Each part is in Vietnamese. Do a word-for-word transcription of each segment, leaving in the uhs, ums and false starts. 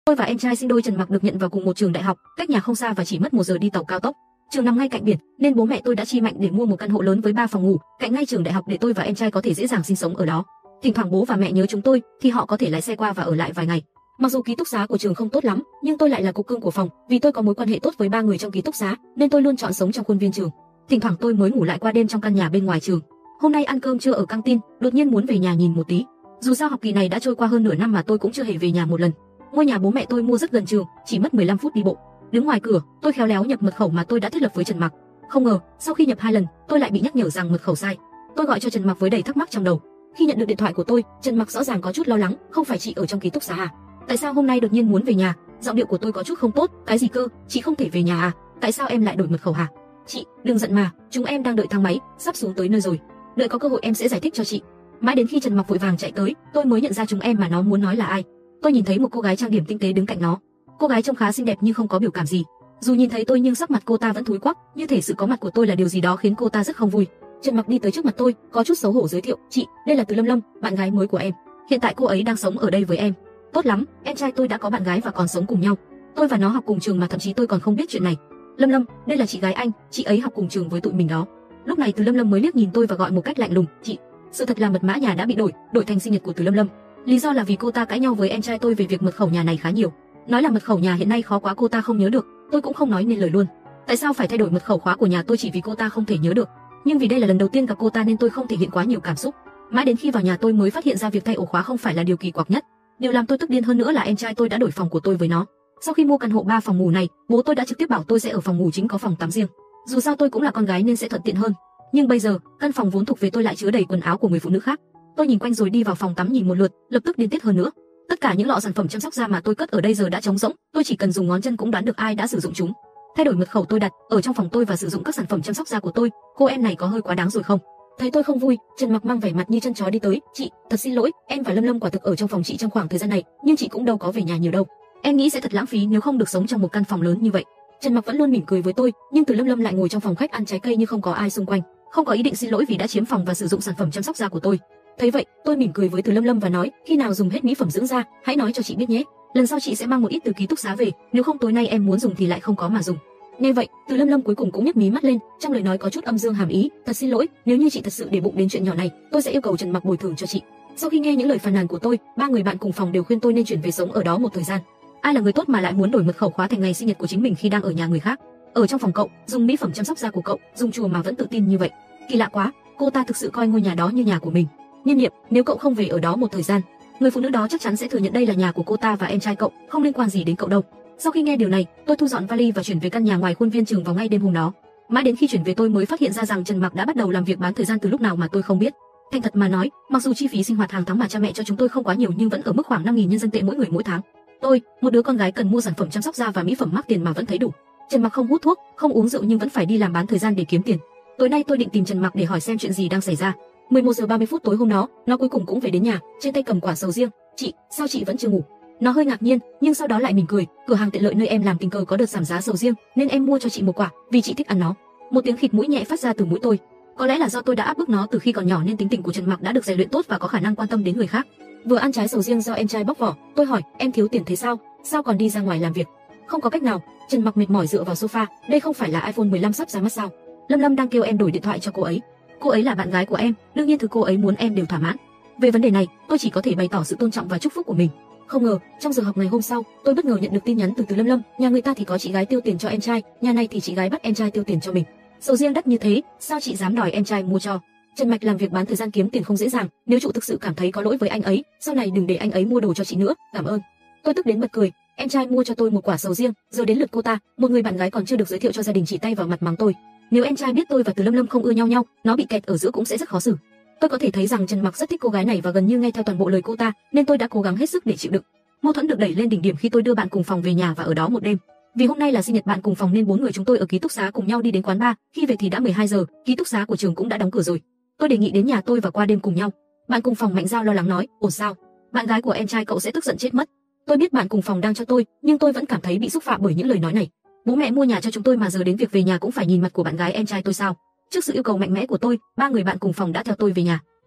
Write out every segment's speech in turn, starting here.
Tôi và em trai sinh đôi Trần Mặc được nhận vào cùng một trường đại học, cách nhà không xa và chỉ mất một giờ đi tàu cao tốc. Trường nằm ngay cạnh biển, nên bố mẹ tôi đã chi mạnh để mua một căn hộ lớn với ba phòng ngủ, cạnh ngay trường đại học để tôi và em trai có thể dễ dàng sinh sống ở đó. Thỉnh thoảng bố và mẹ nhớ chúng tôi, thì họ có thể lái xe qua và ở lại vài ngày. Mặc dù ký túc xá của trường không tốt lắm, nhưng tôi lại là cục cưng của phòng, vì tôi có mối quan hệ tốt với ba người trong ký túc xá, nên tôi luôn chọn sống trong khuôn viên trường. Thỉnh thoảng tôi mới ngủ lại qua đêm trong căn nhà bên ngoài trường. Hôm nay ăn cơm trưa ở căng tin, đột nhiên muốn về nhà nhìn một tí. Dù sao học kỳ này đã trôi qua hơn nửa năm mà tôi cũng chưa hề về nhà một lần. Ngôi nhà bố mẹ tôi mua rất gần trường, chỉ mất mười lăm phút đi bộ. Đứng ngoài cửa, tôi khéo léo nhập mật khẩu mà tôi đã thiết lập với Trần Mặc. Không ngờ, sau khi nhập hai lần, tôi lại bị nhắc nhở rằng mật khẩu sai. Tôi gọi cho Trần Mặc với đầy thắc mắc trong đầu. Khi nhận được điện thoại của tôi, Trần Mặc rõ ràng có chút lo lắng, không phải chị ở trong ký túc xá à? Tại sao hôm nay đột nhiên muốn về nhà? Giọng điệu của tôi có chút không tốt, cái gì cơ? Chị không thể về nhà à? Tại sao em lại đổi mật khẩu hả? Chị, đừng giận mà, chúng em đang đợi thang máy, sắp xuống tới nơi rồi. Đợi có cơ hội em sẽ giải thích cho chị. Mãi đến khi Trần Mặc vội vàng chạy tới, tôi mới nhận ra chúng em mà nó muốn nói là ai. Tôi nhìn thấy một cô gái trang điểm tinh tế đứng cạnh nó. Cô gái trông khá xinh đẹp nhưng không có biểu cảm gì. Dù nhìn thấy tôi nhưng sắc mặt cô ta vẫn thúi quắc, như thể sự có mặt của tôi là điều gì đó khiến cô ta rất không vui. Trần Mặc đi tới trước mặt tôi, có chút xấu hổ giới thiệu, chị, đây là Từ Lâm Lâm, bạn gái mới của em. Hiện tại cô ấy đang sống ở đây với em. Tốt lắm, em trai tôi đã có bạn gái và còn sống cùng nhau. Tôi và nó học cùng trường mà thậm chí tôi còn không biết chuyện này. Lâm Lâm, đây là chị gái anh, chị ấy học cùng trường với tụi mình đó. Lúc này Từ Lâm Lâm mới liếc nhìn tôi và gọi một cách lạnh lùng, chị. Sự thật là mật mã nhà đã bị đổi, đổi thành sinh nhật của Từ Lâm Lâm. Lý do là vì cô ta cãi nhau với em trai tôi về việc mật khẩu nhà này khá nhiều. Nói là mật khẩu nhà hiện nay khó quá cô ta không nhớ được, tôi cũng không nói nên lời luôn. Tại sao phải thay đổi mật khẩu khóa của nhà tôi chỉ vì cô ta không thể nhớ được? Nhưng vì đây là lần đầu tiên gặp cô ta nên tôi không thể hiện quá nhiều cảm xúc. Mãi đến khi vào nhà tôi mới phát hiện ra việc thay ổ khóa không phải là điều kỳ quặc nhất. Điều làm tôi tức điên hơn nữa là em trai tôi đã đổi phòng của tôi với nó. Sau khi mua căn hộ ba phòng ngủ này, bố tôi đã trực tiếp bảo tôi sẽ ở phòng ngủ chính có phòng tắm riêng. Dù sao tôi cũng là con gái nên sẽ thuận tiện hơn. Nhưng bây giờ, căn phòng vốn thuộc về tôi lại chứa đầy quần áo của người phụ nữ khác. Tôi nhìn quanh rồi đi vào phòng tắm nhìn một lượt, lập tức điên tiết hơn nữa. Tất cả những lọ sản phẩm chăm sóc da mà tôi cất ở đây giờ đã trống rỗng, tôi chỉ cần dùng ngón chân cũng đoán được ai đã sử dụng chúng. Thay đổi mật khẩu tôi đặt ở trong phòng tôi và sử dụng các sản phẩm chăm sóc da của tôi, cô em này có hơi quá đáng rồi không? Thấy tôi không vui, Trần Mặc mang vẻ mặt như chân chó đi tới, chị, thật xin lỗi, em và Lâm Lâm quả thực ở trong phòng chị trong khoảng thời gian này, nhưng chị cũng đâu có về nhà nhiều đâu. Em nghĩ sẽ thật lãng phí nếu không được sống trong một căn phòng lớn như vậy. Trần Mặc vẫn luôn mỉm cười với tôi, nhưng Từ Lâm Lâm lại ngồi trong phòng khách ăn trái cây như không có ai xung quanh, không có ý định xin lỗi vì đã chiếm phòng và sử dụng sản phẩm chăm sóc da của tôi. Thấy vậy, tôi mỉm cười với Từ Lâm Lâm và nói, khi nào dùng hết mỹ phẩm dưỡng da, hãy nói cho chị biết nhé. Lần sau chị sẽ mang một ít từ ký túc xá về, nếu không tối nay em muốn dùng thì lại không có mà dùng. Nghe vậy, Từ Lâm Lâm cuối cùng cũng nhếch mí mắt lên, trong lời nói có chút âm dương hàm ý, thật xin lỗi, nếu như chị thật sự để bụng đến chuyện nhỏ này, tôi sẽ yêu cầu Trần Mặc bồi thường cho chị. Sau khi nghe những lời phàn nàn của tôi, ba người bạn cùng phòng đều khuyên tôi nên chuyển về sống ở đó một thời gian. Ai là người tốt mà lại muốn đổi mật khẩu khóa thành ngày sinh nhật của chính mình khi đang ở nhà người khác? Ở trong phòng cậu, dùng mỹ phẩm chăm sóc da của cậu, dùng chùa mà vẫn tự tin như vậy. Kỳ lạ quá, cô ta thực sự coi ngôi nhà đó như nhà của mình. Nhân Niệm, nếu cậu không về ở đó một thời gian, người phụ nữ đó chắc chắn sẽ thừa nhận đây là nhà của cô ta và em trai cậu, không liên quan gì đến cậu đâu. Sau khi nghe điều này, tôi thu dọn vali và chuyển về căn nhà ngoài khuôn viên trường vào ngay đêm hôm đó. Mãi đến khi chuyển về tôi mới phát hiện ra rằng Trần Mặc đã bắt đầu làm việc bán thời gian từ lúc nào mà tôi không biết. Thành thật mà nói, mặc dù chi phí sinh hoạt hàng tháng mà cha mẹ cho chúng tôi không quá nhiều nhưng vẫn ở mức khoảng năm nghìn nhân dân tệ mỗi người mỗi tháng. Tôi, một đứa con gái cần mua sản phẩm chăm sóc da và mỹ phẩm mắc tiền mà vẫn thấy đủ. Trần Mặc không hút thuốc, không uống rượu nhưng vẫn phải đi làm bán thời gian để kiếm tiền. Tối nay tôi định tìm Trần Mặc để hỏi xem chuyện gì đang xảy ra. mười một giờ ba mươi phút tối hôm đó, nó cuối cùng cũng về đến nhà, trên tay cầm quả sầu riêng. Chị, sao chị vẫn chưa ngủ? Nó hơi ngạc nhiên, nhưng sau đó lại mỉm cười. Cửa hàng tiện lợi nơi em làm tình cờ có đợt giảm giá sầu riêng, nên em mua cho chị một quả, vì chị thích ăn nó. Một tiếng khịt mũi nhẹ phát ra từ mũi tôi. Có lẽ là do tôi đã áp bức nó từ khi còn nhỏ nên tính tình của Trần Mặc đã được rèn luyện tốt và có khả năng quan tâm đến người khác. Vừa ăn trái sầu riêng do em trai bóc vỏ, tôi hỏi, em thiếu tiền thế sao? Sao còn đi ra ngoài làm việc? Không có cách nào. Trần Mặc mệt mỏi dựa vào sofa. Đây không phải là iPhone mười lăm sắp ra mắt sao? Lâm Lâm đang kêu em đổi điện thoại cho cô ấy. Cô ấy là bạn gái của em, đương nhiên thứ cô ấy muốn em đều thỏa mãn. Về vấn đề này, tôi chỉ có thể bày tỏ sự tôn trọng và chúc phúc của mình. Không ngờ, trong giờ học ngày hôm sau, tôi bất ngờ nhận được tin nhắn từ Từ Lâm Lâm, nhà người ta thì có chị gái tiêu tiền cho em trai, nhà này thì chị gái bắt em trai tiêu tiền cho mình. Sầu riêng đắt như thế, sao chị dám đòi em trai mua cho? Trần Mạch làm việc bán thời gian kiếm tiền không dễ dàng, nếu chủ thực sự cảm thấy có lỗi với anh ấy, sau này đừng để anh ấy mua đồ cho chị nữa, cảm ơn. Tôi tức đến bật cười, em trai mua cho tôi một quả sầu riêng, giờ đến lượt cô ta, một người bạn gái còn chưa được giới thiệu cho gia đình chỉ tay vào mặt mắng tôi. Nếu em trai biết tôi và Từ Lâm Lâm không ưa nhau nhau, nó bị kẹt ở giữa cũng sẽ rất khó xử. Tôi có thể thấy rằng Trần Mặc rất thích cô gái này và gần như nghe theo toàn bộ lời cô ta, nên tôi đã cố gắng hết sức để chịu đựng. Mâu thuẫn được đẩy lên đỉnh điểm khi tôi đưa bạn cùng phòng về nhà và ở đó một đêm. Vì hôm nay là sinh nhật bạn cùng phòng nên bốn người chúng tôi ở ký túc xá cùng nhau đi đến quán bar, khi về thì đã mười hai giờ, ký túc xá của trường cũng đã đóng cửa rồi. Tôi đề nghị đến nhà tôi và qua đêm cùng nhau. Bạn cùng phòng Mạnh Giao lo lắng nói, ổn sao? Bạn gái của em trai cậu sẽ tức giận chết mất. Tôi biết bạn cùng phòng đang cho tôi, nhưng tôi vẫn cảm thấy bị xúc phạm bởi những lời nói này. Bố mẹ mua nhà cho chúng tôi mà giờ đến việc về nhà cũng phải nhìn mặt của bạn gái em trai tôi sao? Trước sự yêu cầu mạnh mẽ của tôi, ba người bạn cùng phòng đã theo tôi về nhà.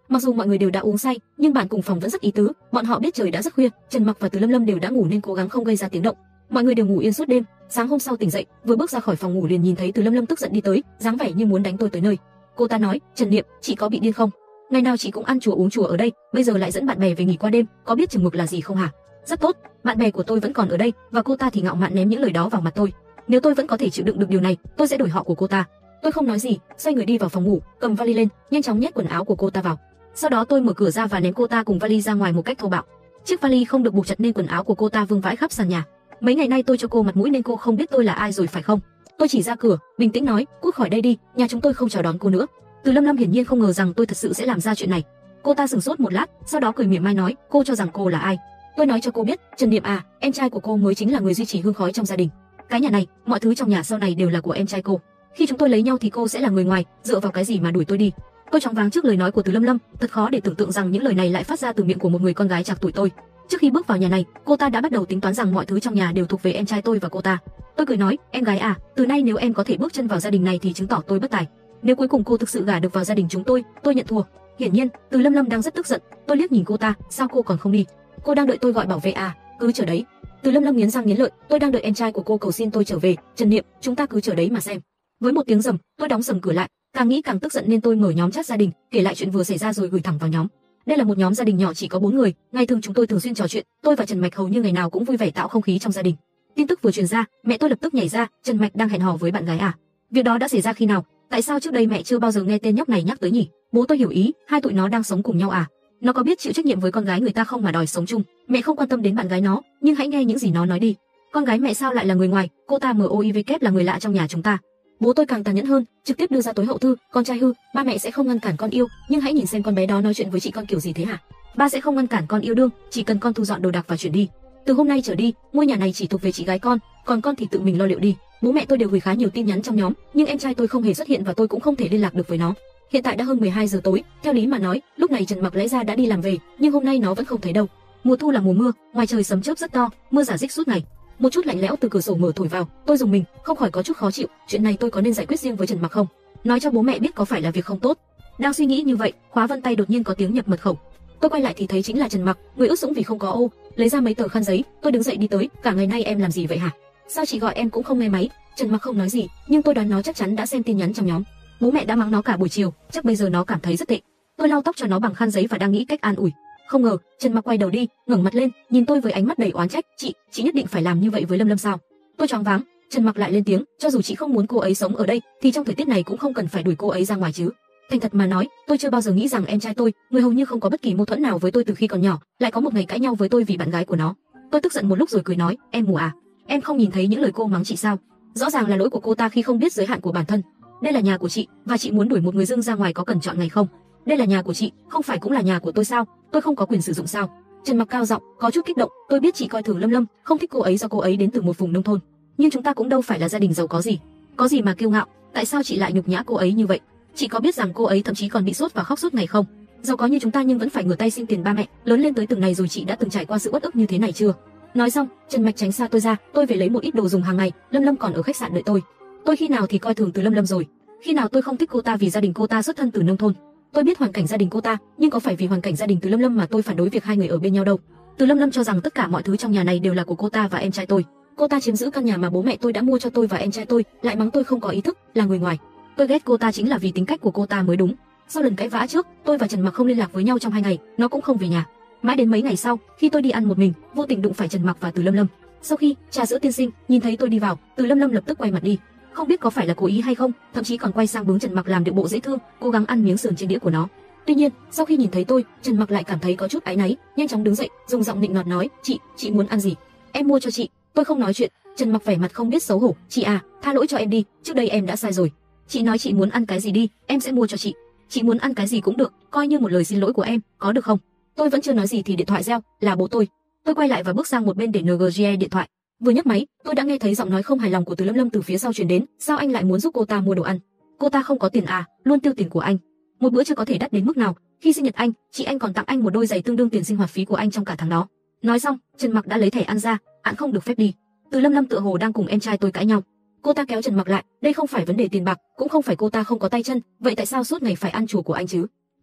Mặc dù mọi người đều đã uống say, nhưng bạn cùng phòng vẫn rất ý tứ, bọn họ biết trời đã rất khuya, Trần Mặc và Từ Lâm Lâm đều đã ngủ nên cố gắng không gây ra tiếng động. Mọi người đều ngủ yên suốt đêm, sáng hôm sau tỉnh dậy, vừa bước ra khỏi phòng ngủ liền nhìn thấy Từ Lâm Lâm tức giận đi tới, dáng vẻ như muốn đánh tôi tới nơi. Cô ta nói, Trần Niệm, chị có bị điên không? Ngày nào chị cũng ăn chùa uống chùa ở đây, bây giờ lại dẫn bạn bè về nghỉ qua đêm, có biết chừng mực là gì không hả? Rất tốt, bạn bè của tôi vẫn còn ở đây, và cô ta thì ngạo mạn ném những lời đó vào mặt tôi. Nếu tôi vẫn có thể chịu đựng được điều này, tôi sẽ đổi họ của cô ta. Tôi không nói gì, xoay người đi vào phòng ngủ, cầm vali lên, nhanh chóng nhét quần áo của cô ta vào. Sau đó tôi mở cửa ra và ném cô ta cùng vali ra ngoài một cách thô bạo. Chiếc vali không được buộc chặt nên quần áo của cô ta vương vãi khắp sàn nhà. Mấy ngày nay tôi cho cô mặt mũi nên cô không biết tôi là ai rồi phải không? Tôi chỉ ra cửa, bình tĩnh nói, cút khỏi đây đi, nhà chúng tôi không chào đón cô nữa. Từ Lâm Lâm hiển nhiên không ngờ rằng tôi thật sự sẽ làm ra chuyện này. Cô ta sửng sốt một lát, sau đó cười mỉa mai nói, cô cho rằng cô là ai? Tôi nói cho cô biết, Trần Niệm à, em trai của cô mới chính là người duy trì hương khói trong gia đình. Cái nhà này, mọi thứ trong nhà sau này đều là của em trai cô. Khi chúng tôi lấy nhau thì cô sẽ là người ngoài, dựa vào cái gì mà đuổi tôi đi? Tôi choáng váng trước lời nói của Từ Lâm Lâm, thật khó để tưởng tượng rằng những lời này lại phát ra từ miệng của một người con gái trạc tuổi tôi. Trước khi bước vào nhà này, cô ta đã bắt đầu tính toán rằng mọi thứ trong nhà đều thuộc về em trai tôi và cô ta. Tôi cười nói, em gái à, từ nay nếu em có thể bước chân vào gia đình này thì chứng tỏ tôi bất tài. Nếu cuối cùng cô thực sự gả được vào gia đình chúng tôi, tôi nhận thua. Hiển nhiên, Từ Lâm Lâm đang rất tức giận. Tôi liếc nhìn cô ta, sao cô còn không đi? Cô đang đợi tôi gọi bảo vệ à? Cứ chờ đấy. Từ Lâm Lâm nghiến răng nghiến lợi, tôi đang đợi em trai của cô cầu xin tôi trở về. Trần Niệm, chúng ta cứ chờ đấy mà xem. Với một tiếng rầm, tôi đóng sầm cửa lại. Càng nghĩ càng tức giận nên tôi mở nhóm chat gia đình, kể lại chuyện vừa xảy ra rồi gửi thẳng vào nhóm. Đây là một nhóm gia đình nhỏ chỉ có bốn người, ngày thường chúng tôi thường xuyên trò chuyện, tôi và Trần Mạch hầu như ngày nào cũng vui vẻ tạo không khí trong gia đình. Tin tức vừa truyền ra, mẹ tôi lập tức nhảy ra, Trần Mạch đang hẹn hò với bạn gái à? Việc đó đã xảy ra khi nào? Tại sao trước đây mẹ chưa bao giờ nghe tên nhóc này nhắc tới nhỉ? Bố tôi hiểu ý, hai tụi nó đang sống cùng nhau à? Nó có biết chịu trách nhiệm với con gái người ta không mà đòi sống chung? Mẹ không quan tâm đến bạn gái nó, nhưng hãy nghe những gì nó nói đi. Con gái mẹ sao lại là người ngoài? Cô ta em o i vê kép là người lạ trong nhà chúng ta. Bố tôi càng tàn nhẫn hơn, trực tiếp đưa ra tối hậu thư, con trai hư, ba mẹ sẽ không ngăn cản con yêu, nhưng hãy nhìn xem con bé đó nói chuyện với chị con kiểu gì thế hả? Ba sẽ không ngăn cản con yêu đương, chỉ cần con thu dọn đồ đạc và chuyển đi. Từ hôm nay trở đi, ngôi nhà này chỉ thuộc về chị gái con, còn con thì tự mình lo liệu đi. Bố mẹ tôi đều gửi khá nhiều tin nhắn trong nhóm, nhưng em trai tôi không hề xuất hiện và tôi cũng không thể liên lạc được với nó. Hiện tại đã hơn mười hai giờ tối, theo lý mà nói, lúc này Trần Mặc lẽ ra đã đi làm về, nhưng hôm nay nó vẫn không thấy đâu. Mùa thu là mùa mưa, ngoài trời sấm chớp rất to, mưa rả rích suốt ngày. Một chút lạnh lẽo từ cửa sổ mở thổi vào, tôi dùng mình, không khỏi có chút khó chịu. Chuyện này tôi có nên giải quyết riêng với Trần Mặc không? Nói cho bố mẹ biết có phải là việc không tốt? Đang suy nghĩ như vậy, khóa vân tay đột nhiên có tiếng nhập mật khẩu. Tôi quay lại thì thấy chính là Trần Mặc, người ướt sũng vì không có ô, lấy ra mấy tờ khăn giấy. Tôi đứng dậy đi tới, cả ngày nay em làm gì vậy hả? Sao chị gọi em cũng không nghe máy? Trần Mặc không nói gì, nhưng tôi đoán nó chắc chắn đã xem tin nhắn trong nhóm. Bố mẹ đã mắng nó cả buổi chiều, chắc bây giờ nó cảm thấy rất tệ. Tôi lau tóc cho nó bằng khăn giấy và đang nghĩ cách an ủi. Không ngờ, Trần Mặc quay đầu đi, ngẩng mặt lên, nhìn tôi với ánh mắt đầy oán trách. Chị, chị nhất định phải làm như vậy với Lâm Lâm sao? Tôi choáng váng. Trần Mặc lại lên tiếng, cho dù chị không muốn cô ấy sống ở đây, thì trong thời tiết này cũng không cần phải đuổi cô ấy ra ngoài chứ. Thành thật mà nói, tôi chưa bao giờ nghĩ rằng em trai tôi, người hầu như không có bất kỳ mâu thuẫn nào với tôi từ khi còn nhỏ, lại có một ngày cãi nhau với tôi vì bạn gái của nó. Tôi tức giận một lúc rồi cười nói, em mù à? Em không nhìn thấy những lời cô mắng chị sao? Rõ ràng là lỗi của cô ta khi không biết giới hạn của bản thân. Đây là nhà của chị, và chị muốn đuổi một người dưng ra ngoài có cần chọn ngày không? Đây là nhà của chị, không phải cũng là nhà của tôi sao? Tôi không có quyền sử dụng sao? Trần Mặc cao giọng, có chút kích động. Tôi biết chị coi thường Lâm Lâm, không thích cô ấy do cô ấy đến từ một vùng nông thôn, nhưng chúng ta cũng đâu phải là gia đình giàu có gì. Có gì mà kiêu ngạo? Tại sao chị lại nhục nhã cô ấy như vậy? Chị có biết rằng cô ấy thậm chí còn bị sốt và khóc suốt ngày không? Giàu có như chúng ta nhưng vẫn phải ngửa tay xin tiền ba mẹ. Lớn lên tới từng này rồi chị đã từng trải qua sự uất ức như thế này chưa? Nói xong, Trần Mạch tránh xa tôi ra. Tôi về lấy một ít đồ dùng hàng ngày. Lâm Lâm còn ở khách sạn đợi tôi. Tôi khi nào thì coi thường từ Lâm Lâm rồi? Khi nào tôi không thích cô ta vì gia đình cô ta xuất thân từ nông thôn? Tôi biết hoàn cảnh gia đình cô ta, nhưng có phải vì hoàn cảnh gia đình Từ Lâm Lâm mà tôi phản đối việc hai người ở bên nhau đâu. Từ Lâm Lâm cho rằng tất cả mọi thứ trong nhà này đều là của cô ta và em trai tôi. Cô ta chiếm giữ căn nhà mà bố mẹ tôi đã mua cho tôi và em trai tôi, lại mắng tôi không có ý thức, là người ngoài. Tôi ghét cô ta chính là vì tính cách của cô ta mới đúng. Sau lần cãi vã trước, tôi và Trần Mặc không liên lạc với nhau trong hai ngày, nó cũng không về nhà. Mãi đến mấy ngày sau, khi tôi đi ăn một mình, vô tình đụng phải Trần Mặc và Từ Lâm Lâm. Sau khi trà sữa tiên sinh nhìn thấy tôi đi vào, Từ Lâm Lâm lập tức quay mặt đi. Không biết có phải là cố ý hay không, thậm chí còn quay sang bướng Trần Mặc làm điệu bộ dễ thương, cố gắng ăn miếng sườn trên đĩa của nó. Tuy nhiên, sau khi nhìn thấy tôi, Trần Mặc lại cảm thấy có chút áy náy, nhanh chóng đứng dậy, dùng giọng nịnh nọt nói, "Chị, chị muốn ăn gì? Em mua cho chị." Tôi không nói chuyện. Trần Mặc vẻ mặt không biết xấu hổ, "Chị à, tha lỗi cho em đi, trước đây em đã sai rồi. Chị nói chị muốn ăn cái gì đi, em sẽ mua cho chị. Chị muốn ăn cái gì cũng được, coi như một lời xin lỗi của em, có được không?" Tôi vẫn chưa nói gì thì điện thoại reo, là bố tôi. Tôi quay lại và bước sang một bên để en giê e điện thoại. Vừa nhấc máy, tôi đã nghe thấy giọng nói không hài lòng của Từ Lâm Lâm từ phía sau truyền đến, "Sao anh lại muốn giúp cô ta mua đồ ăn? Cô ta không có tiền à, luôn tiêu tiền của anh. Một bữa chưa có thể đắt đến mức nào, khi sinh nhật anh, chị anh còn tặng anh một đôi giày tương đương tiền sinh hoạt phí của anh trong cả tháng đó." Nói xong, Trần Mặc đã lấy thẻ ăn ra, "Anh không được phép đi." Từ Lâm Lâm tựa hồ đang cùng em trai tôi cãi nhau. Cô ta kéo Trần Mặc lại, "Đây không phải vấn đề tiền bạc, cũng không phải cô ta không có tay chân, vậy tại sao suốt ngày phải ăn chùa của anh chứ?"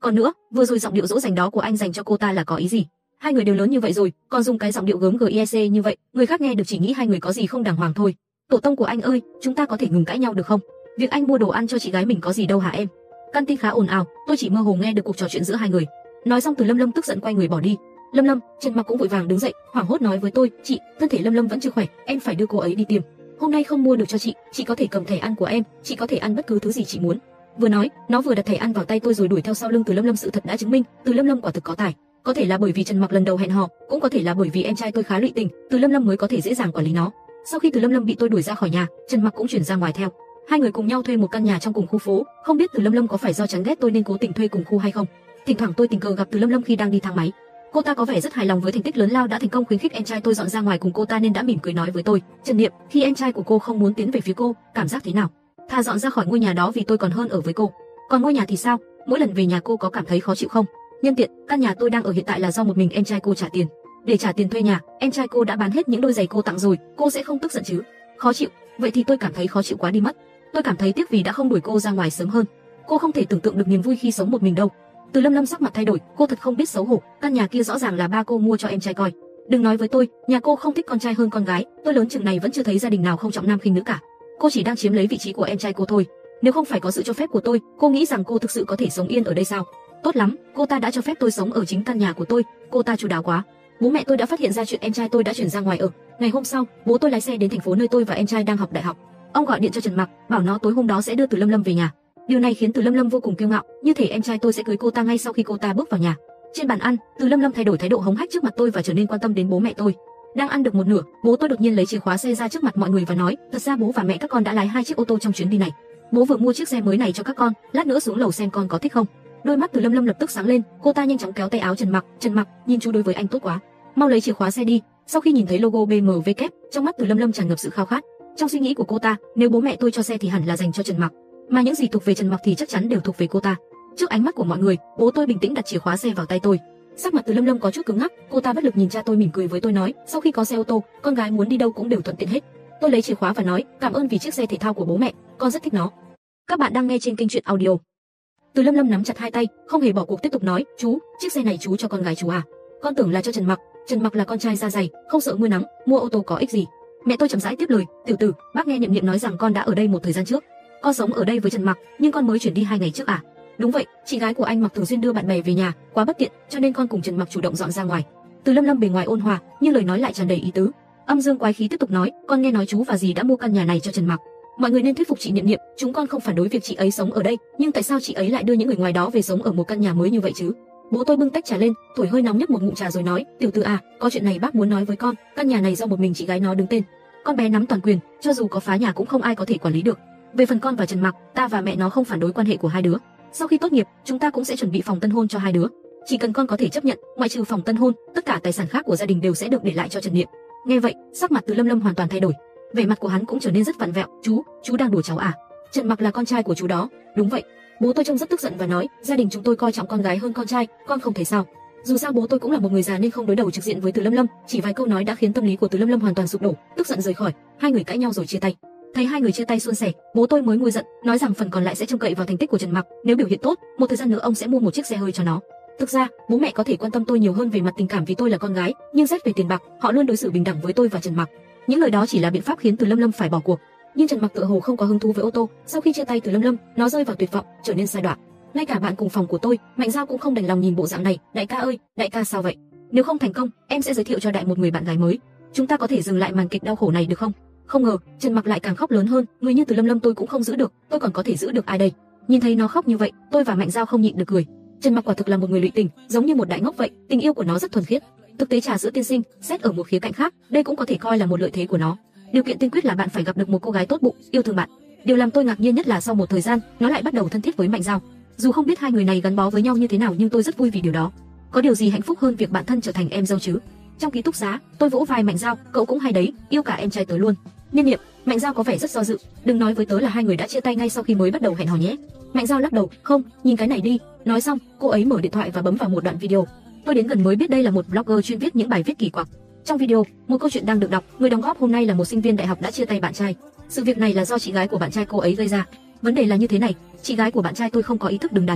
Còn nữa, vừa rồi giọng điệu dỗ dành đó của anh dành cho cô ta là có ý gì? Hai người đều lớn như vậy rồi, còn dùng cái giọng điệu gớm giec như vậy, người khác nghe được chỉ nghĩ hai người có gì không đàng hoàng thôi. Tổ tông của anh ơi, chúng ta có thể ngừng cãi nhau được không? Việc anh mua đồ ăn cho chị gái mình có gì đâu hả em? Căn tin khá ồn ào, tôi chỉ mơ hồ nghe được cuộc trò chuyện giữa hai người. Nói xong Từ Lâm Lâm tức giận quay người bỏ đi. Lâm Lâm, Trần Mặc cũng vội vàng đứng dậy, hoảng hốt nói với tôi, chị, thân thể Lâm Lâm vẫn chưa khỏe, em phải đưa cô ấy đi tiêm. Hôm nay không mua được cho chị, chị có thể cầm thẻ ăn của em, chị có thể ăn bất cứ thứ gì chị muốn. Vừa nói, nó vừa đặt thẻ ăn vào tay tôi rồi đuổi theo sau lưng Từ Lâm Lâm. Sự thật đã chứng minh, Từ Lâm Lâm quả thực có tài. Có thể là bởi vì Trần Mặc lần đầu hẹn hò, cũng có thể là bởi vì em trai tôi khá lụy tình, Từ Lâm Lâm mới có thể dễ dàng quản lý nó. Sau khi Từ Lâm Lâm bị tôi đuổi ra khỏi nhà, Trần Mặc cũng chuyển ra ngoài theo. Hai người cùng nhau thuê một căn nhà trong cùng khu phố, không biết Từ Lâm Lâm có phải do chán ghét tôi nên cố tình thuê cùng khu hay không. Thỉnh thoảng tôi tình cờ gặp Từ Lâm Lâm khi đang đi thang máy. Cô ta có vẻ rất hài lòng với thành tích lớn lao đã thành công khuyến khích em trai tôi dọn ra ngoài cùng cô ta nên đã mỉm cười nói với tôi, Trần Niệm, khi em trai của cô không muốn tiến về phía cô, cảm giác thế nào? Thà dọn ra khỏi ngôi nhà đó vì tôi còn hơn ở với cô. Còn ngôi nhà thì sao? Mỗi lần về nhà cô có cảm thấy khó chịu không? Nhân tiện, căn nhà tôi đang ở hiện tại là do một mình em trai cô trả tiền. Để trả tiền thuê nhà, em trai cô đã bán hết những đôi giày cô tặng rồi, cô sẽ không tức giận chứ? Khó chịu? Vậy thì tôi cảm thấy khó chịu quá đi mất. Tôi cảm thấy tiếc vì đã không đuổi cô ra ngoài sớm hơn. Cô không thể tưởng tượng được niềm vui khi sống một mình đâu. Từ Lâm Lâm sắc mặt thay đổi, cô thật không biết xấu hổ, căn nhà kia rõ ràng là ba cô mua cho em trai coi. Đừng nói với tôi, nhà cô không thích con trai hơn con gái, tôi lớn chừng này vẫn chưa thấy gia đình nào không trọng nam khinh nữ cả. Cô chỉ đang chiếm lấy vị trí của em trai cô thôi. Nếu không phải có sự cho phép của tôi, cô nghĩ rằng cô thực sự có thể sống yên ở đây sao? Tốt lắm, cô ta đã cho phép tôi sống ở chính căn nhà của tôi, cô ta chu đáo quá. Bố mẹ tôi đã phát hiện ra chuyện em trai tôi đã chuyển ra ngoài ở. Ngày hôm sau, bố tôi lái xe đến thành phố nơi tôi và em trai đang học đại học. Ông gọi điện cho Trần Mặc, bảo nó tối hôm đó sẽ đưa Từ Lâm Lâm về nhà. Điều này khiến Từ Lâm Lâm vô cùng kiêu ngạo, như thể em trai tôi sẽ cưới cô ta ngay sau khi cô ta bước vào nhà. Trên bàn ăn, Từ Lâm Lâm thay đổi thái độ hống hách trước mặt tôi và trở nên quan tâm đến bố mẹ tôi. Đang ăn được một nửa, bố tôi đột nhiên lấy chìa khóa xe ra trước mặt mọi người và nói, thật ra bố và mẹ các con đã lái hai chiếc ô tô trong chuyến đi này. Bố vừa mua chiếc xe mới này cho các con, lát nữa xuống lầu xem con có thích không. Đôi mắt Từ Lâm Lâm lập tức sáng lên, cô ta nhanh chóng kéo tay áo Trần Mặc, Trần Mặc, nhìn chú đối với anh tốt quá, mau lấy chìa khóa xe đi. Sau khi nhìn thấy logo bê em vê kép, trong mắt Từ Lâm Lâm tràn ngập sự khao khát. Trong suy nghĩ của cô ta, nếu bố mẹ tôi cho xe thì hẳn là dành cho Trần Mặc, mà những gì thuộc về Trần Mặc thì chắc chắn đều thuộc về cô ta. Trước ánh mắt của mọi người, bố tôi bình tĩnh đặt chìa khóa xe vào tay tôi. Sắc mặt Từ Lâm Lâm có chút cứng ngắc, cô ta bất lực nhìn cha tôi mỉm cười với tôi nói, sau khi có xe ô tô, con gái muốn đi đâu cũng đều thuận tiện hết. Tôi lấy chìa khóa và nói, cảm ơn vì chiếc xe thể thao của bố mẹ, con rất thích nó. Các bạn đang nghe trên kênh truyện audio. Từ Lâm Lâm nắm chặt hai tay, không hề bỏ cuộc tiếp tục nói, chú, chiếc xe này chú cho con gái chú à? Con tưởng là cho Trần Mặc, Trần Mặc là con trai da dày, không sợ mưa nắng, mua ô tô có ích gì. Mẹ tôi chậm rãi tiếp lời, tiểu tử, bác nghe Niệm Niệm nói rằng con đã ở đây một thời gian trước. Con sống ở đây với Trần Mặc, nhưng con mới chuyển đi hai ngày trước à? Đúng vậy, chị gái của anh Mặc thường xuyên đưa bạn bè về nhà, quá bất tiện, cho nên con cùng Trần Mặc chủ động dọn ra ngoài. Từ Lâm Lâm bề ngoài ôn hòa, nhưng lời nói lại tràn đầy ý tứ. Âm dương quái khí tiếp tục nói, con nghe nói chú và dì đã mua căn nhà này cho Trần Mặc. Mọi người nên thuyết phục chị Niệm Niệm, chúng con không phản đối việc chị ấy sống ở đây, nhưng tại sao chị ấy lại đưa những người ngoài đó về sống ở một căn nhà mới như vậy chứ? Bố tôi bưng tách trà lên, thổi hơi nóng nhấp một ngụm trà rồi nói, tiểu tử à, có chuyện này bác muốn nói với con, căn nhà này do một mình chị gái nó đứng tên. Con bé nắm toàn quyền, cho dù có phá nhà cũng không ai có thể quản lý được. Về phần con và Trần Mặc, ta và mẹ nó không phản đối quan hệ của hai đứa. Sau khi tốt nghiệp, chúng ta cũng sẽ chuẩn bị phòng tân hôn cho hai đứa. Chỉ cần con có thể chấp nhận, ngoại trừ phòng tân hôn, tất cả tài sản khác của gia đình đều sẽ được để lại cho Trần Niệm. Nghe vậy, sắc mặt Từ Lâm Lâm hoàn toàn thay đổi, vẻ mặt của hắn cũng trở nên rất vặn vẹo. Chú, chú đang đùa cháu à? Trần Mặc là con trai của chú đó. Đúng vậy. Bố tôi trông rất tức giận và nói, gia đình chúng tôi coi trọng con gái hơn con trai, con không thấy sao? Dù sao bố tôi cũng là một người già nên không đối đầu trực diện với Từ Lâm Lâm, chỉ vài câu nói đã khiến tâm lý của Từ Lâm Lâm hoàn toàn sụp đổ, tức giận rời khỏi. Hai người cãi nhau rồi chia tay. Thấy hai người chia tay suôn sẻ, bố tôi mới nguôi giận, nói rằng phần còn lại sẽ trông cậy vào thành tích của Trần Mặc, nếu biểu hiện tốt, một thời gian nữa ông sẽ mua một chiếc xe hơi cho nó. Thực ra, bố mẹ có thể quan tâm tôi nhiều hơn về mặt tình cảm vì tôi là con gái, nhưng xét về tiền bạc, họ luôn đối xử bình đẳng với tôi và Trần Mặc. Những lời đó chỉ là biện pháp khiến Từ Lâm Lâm phải bỏ cuộc. Nhưng Trần Mặc tựa hồ không có hứng thú với ô tô, sau khi chia tay Từ Lâm Lâm, nó rơi vào tuyệt vọng, trở nên sa đọa. Ngay cả bạn cùng phòng của tôi, Mạnh Giao cũng không đành lòng nhìn bộ dạng này. Đại ca ơi, đại ca sao vậy? Nếu không thành công, em sẽ giới thiệu cho đại một người bạn gái mới. Chúng ta có thể dừng lại màn kịch đau khổ này được không? Không ngờ, Trần Mặc lại càng khóc lớn hơn. Người như Từ Lâm Lâm tôi cũng không giữ được, tôi còn có thể giữ được ai đây? Nhìn thấy nó khóc như vậy, tôi và Mạnh Giao không nhịn được cười. Trần Mặc quả thực là một người lụy tình, giống như một đại ngốc vậy. Tình yêu của nó rất thuần khiết. Thực tế trà sữa tiên sinh, xét ở một khía cạnh khác, đây cũng có thể coi là một lợi thế của nó. Điều kiện tiên quyết là bạn phải gặp được một cô gái tốt bụng, yêu thương bạn. Điều làm tôi ngạc nhiên nhất là sau một thời gian, nó lại bắt đầu thân thiết với Mạnh Giao. Dù không biết hai người này gắn bó với nhau như thế nào nhưng tôi rất vui vì điều đó. Có điều gì hạnh phúc hơn việc bạn thân trở thành em dâu chứ? Trong ký túc xá, tôi vỗ vai Mạnh Giao, cậu cũng hay đấy, yêu cả em trai tớ luôn. Niệm Niệm, Mạnh Giao có vẻ rất do dự, đừng nói với tớ là hai người đã chia tay ngay sau khi mới bắt đầu hẹn hò nhé. Mạnh Giao lắc đầu, không, nhìn cái này đi. Nói xong, cô ấy mở điện thoại và bấm vào một đoạn video. Tôi đến gần mới biết đây là một blogger chuyên viết những bài viết kỳ quặc. Trong video, một câu chuyện đang được đọc, người đóng góp hôm nay là một sinh viên đại học đã chia tay bạn trai. Sự việc này là do chị gái của bạn trai cô ấy gây ra. Vấn đề là như thế này, chị gái của bạn trai tôi không có ý thức đứng đắn.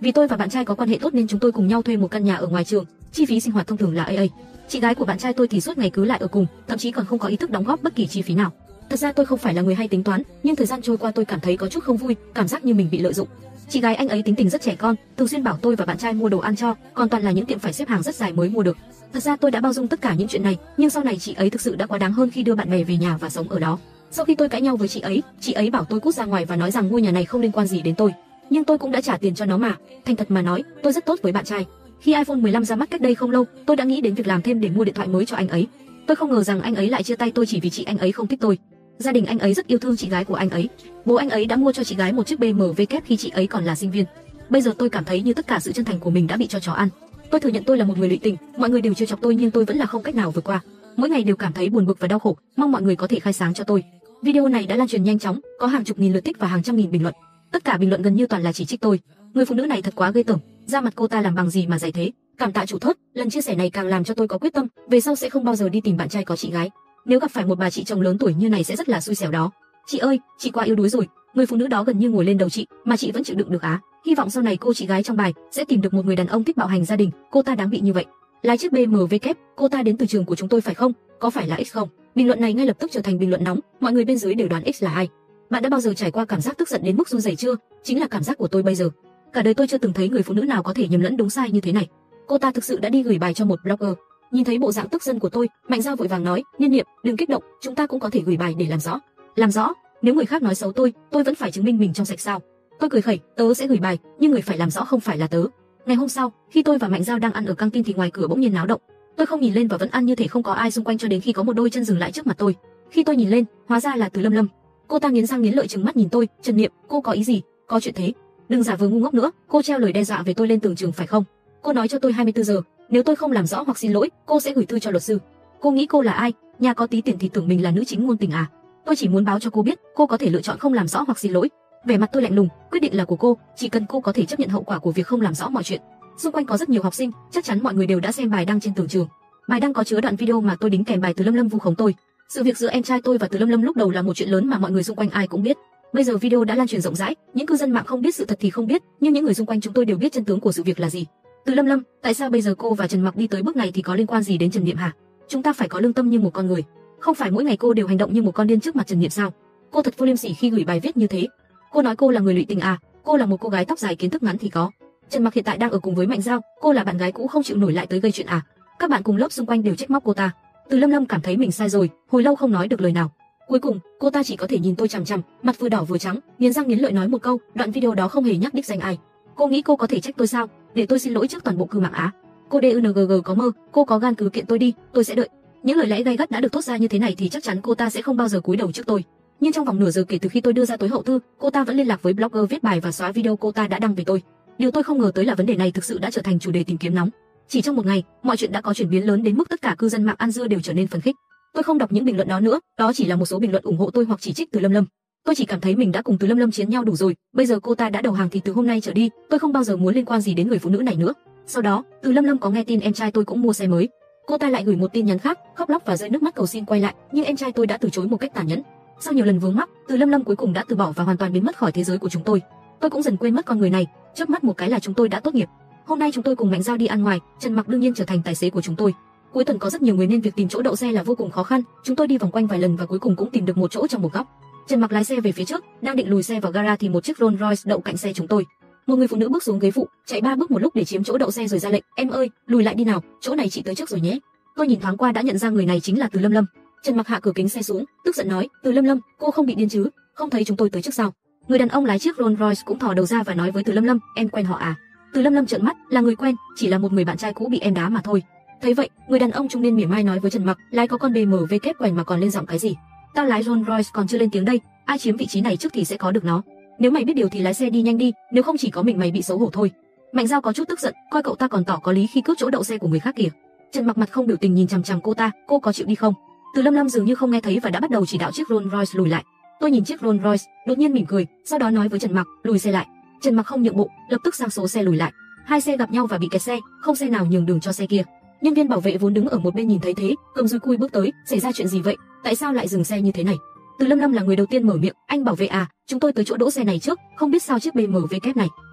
Vì tôi và bạn trai có quan hệ tốt nên chúng tôi cùng nhau thuê một căn nhà ở ngoài trường, chi phí sinh hoạt thông thường là a a. Chị gái của bạn trai tôi thì suốt ngày cứ lại ở cùng, thậm chí còn không có ý thức đóng góp bất kỳ chi phí nào. Thật ra tôi không phải là người hay tính toán, nhưng thời gian trôi qua tôi cảm thấy có chút không vui, cảm giác như mình bị lợi dụng. Chị gái anh ấy tính tình rất trẻ con, thường xuyên bảo tôi và bạn trai mua đồ ăn cho, còn toàn là những tiệm phải xếp hàng rất dài mới mua được. Thật ra tôi đã bao dung tất cả những chuyện này, nhưng sau này chị ấy thực sự đã quá đáng hơn khi đưa bạn bè về nhà và sống ở đó. Sau khi tôi cãi nhau với chị ấy, chị ấy bảo tôi cút ra ngoài và nói rằng ngôi nhà này không liên quan gì đến tôi. Nhưng tôi cũng đã trả tiền cho nó mà. Thành thật mà nói, tôi rất tốt với bạn trai. Khi iPhone mười lăm ra mắt cách đây không lâu, tôi đã nghĩ đến việc làm thêm để mua điện thoại mới cho anh ấy. Tôi không ngờ rằng anh ấy lại chia tay tôi chỉ vì chị anh ấy không thích tôi. Gia đình anh ấy rất yêu thương chị gái của anh ấy. Bố anh ấy đã mua cho chị gái một chiếc bê em vê kép khi chị ấy còn là sinh viên. Bây giờ tôi cảm thấy như tất cả sự chân thành của mình đã bị cho chó ăn. Tôi thừa nhận tôi là một người lụy tình, mọi người đều trêu chọc tôi nhưng tôi vẫn là không cách nào vượt qua. Mỗi ngày đều cảm thấy buồn bực và đau khổ, mong mọi người có thể khai sáng cho tôi. Video này đã lan truyền nhanh chóng, có hàng chục nghìn lượt thích và hàng trăm nghìn bình luận. Tất cả bình luận gần như toàn là chỉ trích tôi. Người phụ nữ này thật quá ghê tởm, da mặt cô ta làm bằng gì mà dày thế. Cảm tạ chủ thớt, lần chia sẻ này càng làm cho tôi có quyết tâm, về sau sẽ không bao giờ đi tìm bạn trai có chị gái. Nếu gặp phải một bà chị chồng lớn tuổi như này sẽ rất là xui xẻo đó. Chị ơi, chị quá yếu đuối rồi. Người phụ nữ đó gần như ngồi lên đầu chị, mà chị vẫn chịu đựng được á. Hy vọng sau này cô chị gái trong bài sẽ tìm được một người đàn ông thích bạo hành gia đình, cô ta đáng bị như vậy. Lái chiếc bê em vê kép, cô ta đến từ trường của chúng tôi phải không? Có phải là X không? Bình luận này ngay lập tức trở thành bình luận nóng, mọi người bên dưới đều đoán X là ai. Bạn đã bao giờ trải qua cảm giác tức giận đến mức run rẩy chưa? Chính là cảm giác của tôi bây giờ. Cả đời tôi chưa từng thấy người phụ nữ nào có thể nhầm lẫn đúng sai như thế này. Cô ta thực sự đã đi gửi bài cho một blogger. Nhìn thấy bộ dạng tức giận của tôi, Mạnh Dao vội vàng nói, Niên Niệm, đừng kích động, chúng ta cũng có thể gửi bài để làm rõ. Làm rõ? Nếu người khác nói xấu tôi, tôi vẫn phải chứng minh mình trong sạch sao? Tôi cười khẩy, tớ sẽ gửi bài, nhưng người phải làm rõ không phải là tớ. Ngày hôm sau, khi tôi và Mạnh Dao đang ăn ở căng tin thì ngoài cửa bỗng nhiên náo động. Tôi không nhìn lên và vẫn ăn như thể không có ai xung quanh cho đến khi có một đôi chân dừng lại trước mặt tôi. Khi tôi nhìn lên, hóa ra là Từ Lâm Lâm. Cô ta nghiến răng nghiến lợi trừng mắt nhìn tôi, Trần Niệm, cô có ý gì? Có chuyện thế? Đừng giả vờ ngu ngốc nữa, cô treo lời đe dọa về tôi lên tường trường phải không? Cô nói cho tôi hai mươi tư giờ, nếu tôi không làm rõ hoặc xin lỗi, cô sẽ gửi thư cho luật sư. Cô nghĩ cô là ai? Nhà có tí tiền thì tưởng mình là nữ chính ngôn tình à? Tôi chỉ muốn báo cho cô biết, cô có thể lựa chọn không làm rõ hoặc xin lỗi. Vẻ mặt tôi lạnh lùng, quyết định là của cô, chỉ cần cô có thể chấp nhận hậu quả của việc không làm rõ mọi chuyện. Xung quanh có rất nhiều học sinh, chắc chắn mọi người đều đã xem bài đăng trên tường trường. Bài đăng có chứa đoạn video mà tôi đính kèm bài Từ Lâm Lâm vu khống tôi. Sự việc giữa em trai tôi và Từ Lâm Lâm lúc đầu là một chuyện lớn mà mọi người xung quanh ai cũng biết. Bây giờ video đã lan truyền rộng rãi, những cư dân mạng không biết sự thật thì không biết, nhưng những người xung quanh chúng tôi đều biết chân tướng của sự việc là gì. Từ Lâm Lâm, tại sao bây giờ cô và Trần Mặc đi tới bước này thì có liên quan gì đến Trần Niệm hả? Chúng ta phải có lương tâm như một con người, không phải mỗi ngày cô đều hành động như một con điên trước mặt Trần Niệm sao? Cô thật vô liêm sỉ khi gửi bài viết như thế. Cô nói cô là người lụy tình à? Cô là một cô gái tóc dài kiến thức ngắn thì có. Trần Mặc hiện tại đang ở cùng với Mạnh Dao, cô là bạn gái cũ không chịu nổi lại tới gây chuyện à? Các bạn cùng lớp xung quanh đều trách móc cô ta. Từ Lâm Lâm cảm thấy mình sai rồi, hồi lâu không nói được lời nào. Cuối cùng, cô ta chỉ có thể nhìn tôi chằm chằm, mặt vừa đỏ vừa trắng, nghiến răng nghiến lợi nói một câu, đoạn video đó không hề nhắc đích danh ai. Cô nghĩ cô có thể trách tôi sao? Để tôi xin lỗi trước toàn bộ cư mạng á? Cô đê en giê giê có mơ, cô có gan cứ kiện tôi đi, tôi sẽ đợi. Những lời lẽ gay gắt đã được thốt ra như thế này thì chắc chắn cô ta sẽ không bao giờ cúi đầu trước tôi. Nhưng trong vòng nửa giờ kể từ khi tôi đưa ra tối hậu thư, cô ta vẫn liên lạc với blogger viết bài và xóa video cô ta đã đăng về tôi. Điều tôi không ngờ tới là vấn đề này thực sự đã trở thành chủ đề tìm kiếm nóng. Chỉ trong một ngày, mọi chuyện đã có chuyển biến lớn đến mức tất cả cư dân mạng ăn dưa đều trở nên phấn khích. Tôi không đọc những bình luận đó nữa, đó chỉ là một số bình luận ủng hộ tôi hoặc chỉ trích Từ Lâm Lâm. Tôi chỉ cảm thấy mình đã cùng Từ Lâm Lâm chiến nhau đủ rồi, bây giờ cô ta đã đầu hàng thì từ hôm nay trở đi, tôi không bao giờ muốn liên quan gì đến người phụ nữ này nữa. Sau đó, Từ Lâm Lâm có nghe tin em trai tôi cũng mua xe mới. Cô ta lại gửi một tin nhắn khác, khóc lóc và rơi nước mắt cầu xin quay lại, nhưng em trai tôi đã từ chối một cách tàn nhẫn. Sau nhiều lần vướng mắc, Từ Lâm Lâm cuối cùng đã từ bỏ và hoàn toàn biến mất khỏi thế giới của chúng tôi. Tôi cũng dần quên mất con người này, chớp mắt một cái là chúng tôi đã tốt nghiệp. Hôm nay chúng tôi cùng Mạnh Dao đi ăn ngoài, Trần Mặc đương nhiên trở thành tài xế của chúng tôi. Cuối tuần có rất nhiều người nên việc tìm chỗ đậu xe là vô cùng khó khăn, chúng tôi đi vòng quanh vài lần và cuối cùng cũng tìm được một chỗ trong một góc. Trần Mặc lái xe về phía trước, đang định lùi xe vào gara thì một chiếc Rolls Royce đậu cạnh xe chúng tôi. Một người phụ nữ bước xuống ghế phụ, chạy ba bước một lúc để chiếm chỗ đậu xe rồi ra lệnh, "Em ơi, lùi lại đi nào, chỗ này chị tới trước rồi nhé." Tôi nhìn thoáng qua đã nhận ra người này chính là Từ Lâm Lâm. Trần Mặc hạ cửa kính xe xuống, tức giận nói, "Từ Lâm Lâm, cô không bị điên chứ? Không thấy chúng tôi tới trước sao?" Người đàn ông lái chiếc Rolls Royce cũng thò đầu ra và nói với Từ Lâm Lâm, "Em quen họ à?" Từ Lâm Lâm trợn mắt, "Là người quen, chỉ là một người bạn trai cũ bị em đá mà thôi." Thấy vậy, người đàn ông trung niên mỉa mai nói với Trần Mặc, "Lái có con bê em vê kép quành mà còn lên giọng cái gì? Tao lái Rolls Royce còn chưa lên tiếng đây, ai chiếm vị trí này trước thì sẽ có được nó. Nếu mày biết điều thì lái xe đi nhanh đi, nếu không chỉ có mình mày bị xấu hổ thôi." Mạnh Dao có chút tức giận, coi cậu ta còn tỏ có lý khi cướp chỗ đậu xe của người khác kìa. Trần Mặc mặt không biểu tình nhìn chằm chằm cô ta, "Cô có chịu đi không?" Từ Lâm Lâm dường như không nghe thấy và đã bắt đầu chỉ đạo chiếc Rolls Royce lùi lại. Tôi nhìn chiếc Rolls Royce, đột nhiên mỉm cười, sau đó nói với Trần Mặc, "Lùi xe lại." Trần Mặc không nhượng bộ, lập tức giang số xe lùi lại. Hai xe gặp nhau và bị kẹt xe, không xe nào nhường đường cho xe kia. Nhân viên bảo vệ vốn đứng ở một bên nhìn thấy thế, cầm dùi cui bước tới, "Xảy ra chuyện gì vậy? Tại sao lại dừng xe như thế này?" Từ Lâm Lâm là người đầu tiên mở miệng, "Anh bảo vệ à, chúng tôi tới chỗ đỗ xe này trước, không biết sao chiếc bê em vê kép này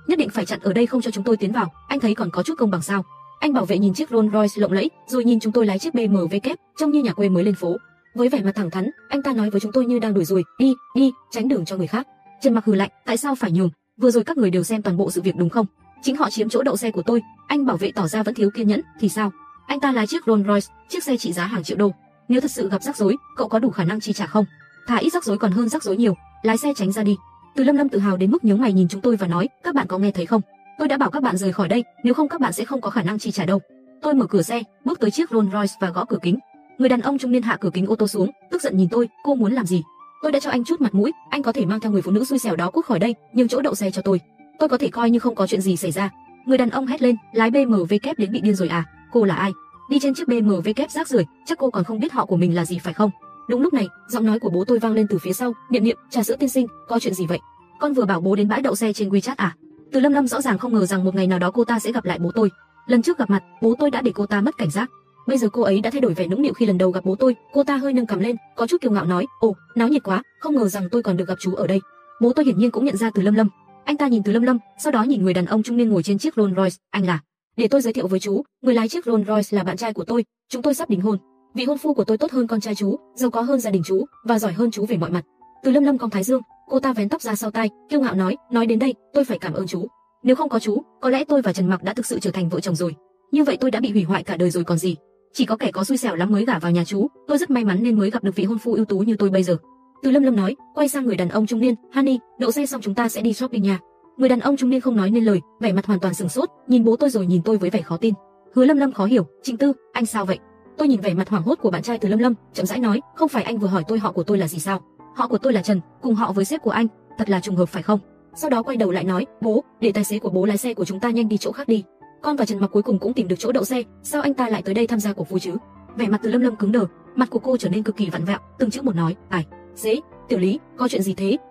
nhất định phải chặn ở đây không cho chúng tôi tiến vào, anh thấy còn có chút công bằng sao? Anh bảo vệ nhìn chiếc Rolls Royce lộng lẫy, rồi nhìn chúng tôi lái chiếc bê em vê kép, trông như nhà quê mới lên phố. Với vẻ mặt thẳng thắn, anh ta nói với chúng tôi như đang đuổi ruồi, đi, đi, tránh đường cho người khác. Trần Mặc hừ lạnh, tại sao phải nhường? Vừa rồi các người đều xem toàn bộ sự việc đúng không? Chính họ chiếm chỗ đậu xe của tôi. Anh bảo vệ tỏ ra vẫn thiếu kiên nhẫn, thì sao? Anh ta lái chiếc Rolls Royce, chiếc xe trị giá hàng triệu đô. Nếu thật sự gặp rắc rối, cậu có đủ khả năng chi trả không? Thà ít rắc rối còn hơn rắc rối nhiều. Lái xe tránh ra đi. Từ Lâm Lâm tự hào đến mức nhướng mày nhìn chúng tôi và nói, các bạn có nghe thấy không? Tôi đã bảo các bạn rời khỏi đây, nếu không các bạn sẽ không có khả năng chi trả đâu. Tôi mở cửa xe, bước tới chiếc Rolls Royce và gõ cửa kính. Người đàn ông trung niên hạ cửa kính ô tô xuống, tức giận nhìn tôi, cô muốn làm gì? Tôi đã cho anh chút mặt mũi, anh có thể mang theo người phụ nữ xui xẻo đó cút khỏi đây, nhưng chỗ đậu xe cho tôi. Tôi có thể coi như không có chuyện gì xảy ra. Người đàn ông hét lên, lái bê em vê kép đến bị điên rồi à? Cô là ai? Đi trên chiếc bê em vê kép rác rưởi, chắc cô còn không biết họ của mình là gì phải không? Đúng lúc này, giọng nói của bố tôi vang lên từ phía sau, Niệm Niệm, trà sữa tiên sinh, có chuyện gì vậy? Con vừa bảo bố đến bãi đậu xe trên WeChat à? Từ Lâm Lâm rõ ràng không ngờ rằng một ngày nào đó cô ta sẽ gặp lại bố tôi. Lần trước gặp mặt, bố tôi đã để cô ta mất cảnh giác. Bây giờ cô ấy đã thay đổi vẻ nũng nịu khi lần đầu gặp bố tôi. Cô ta hơi nâng cằm lên, có chút kiêu ngạo nói, ồ, náo nhiệt quá, không ngờ rằng tôi còn được gặp chú ở đây. Bố tôi hiển nhiên cũng nhận ra Từ Lâm Lâm. Anh ta nhìn Từ Lâm Lâm, sau đó nhìn người đàn ông trung niên ngồi trên chiếc Rolls Royce, anh là. Để tôi giới thiệu với chú, người lái chiếc Rolls Royce là bạn trai của tôi, chúng tôi sắp đính hôn. Vị hôn phu của tôi tốt hơn con trai chú, giàu có hơn gia đình chú và giỏi hơn chú về mọi mặt. Từ Lâm Lâm cong thái dương, cô ta vén tóc ra sau tai, kiêu ngạo nói, nói đến đây, tôi phải cảm ơn chú. Nếu không có chú, có lẽ tôi và Trần Mặc đã thực sự trở thành vợ chồng rồi. Như vậy tôi đã bị hủy hoại cả đời rồi còn gì. Chỉ có kẻ có xui xẻo lắm mới gả vào nhà chú, tôi rất may mắn nên mới gặp được vị hôn phu ưu tú như tôi bây giờ. Từ Lâm Lâm nói, quay sang người đàn ông trung niên, Honey, đậu xe xong chúng ta sẽ đi shopping nha. Người đàn ông trung niên không nói nên lời, vẻ mặt hoàn toàn sửng sốt, nhìn bố tôi rồi nhìn tôi với vẻ khó tin. Hứa Lâm Lâm khó hiểu, Trịnh Tư, anh sao vậy? Tôi nhìn vẻ mặt hoảng hốt của bạn trai Từ Lâm Lâm, chậm rãi nói, không phải anh vừa hỏi tôi họ của tôi là gì sao? Họ của tôi là Trần, cùng họ với sếp của anh, thật là trùng hợp phải không? Sau đó quay đầu lại nói, bố, để tài xế của bố lái xe của chúng ta nhanh đi chỗ khác đi. Con và Trần Mặc cuối cùng cũng tìm được chỗ đậu xe, sao anh ta lại tới đây tham gia cuộc vui chứ? Vẻ mặt Từ Lâm Lâm cứng đờ, mặt của cô trở nên cực kỳ vặn vẹo, từng chữ một nói, tài xế, Tiểu Lý, có chuyện gì thế?